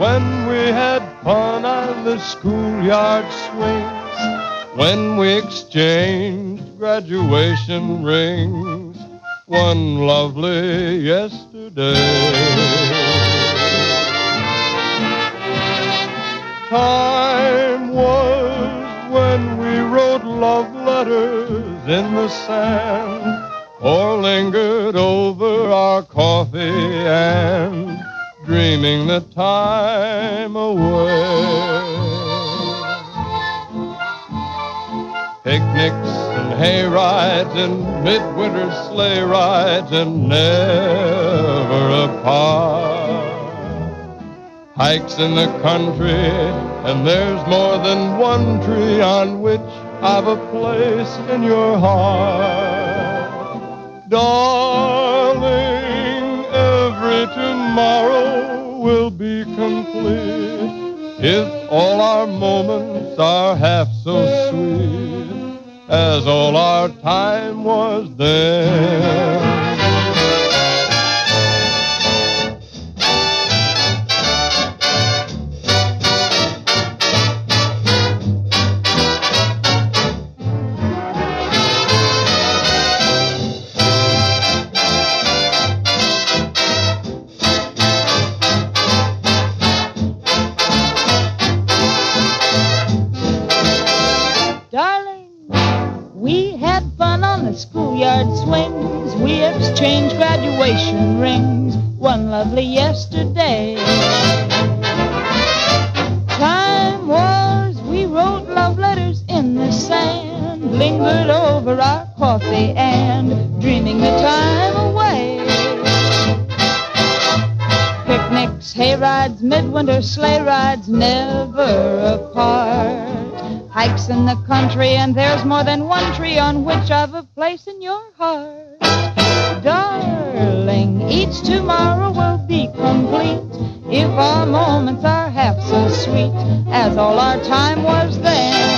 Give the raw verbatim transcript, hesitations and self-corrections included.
when we had fun on the schoolyard swings, when we exchanged graduation rings, one lovely yesterday. Time was when we wrote love letters in the sand, or lingered over our coffee and dreaming the time away. Picnics and hay rides and midwinter sleigh rides and never apart. Hikes in the country, and there's more than one tree on which I've a place in your heart. Darling, every tomorrow will be complete if all our moments are half so sweet as all our time was then. Schoolyard swings, we exchanged graduation rings, one lovely yesterday. Time was we wrote love letters in the sand, lingered over our coffee and dreaming the time away. Picnics, hay rides, midwinter sleigh rides, never apart. Hikes in the country, and there's more than one tree on which I've a place in your heart. Darling, each tomorrow will be complete if our moments are half so sweet as all our time was then.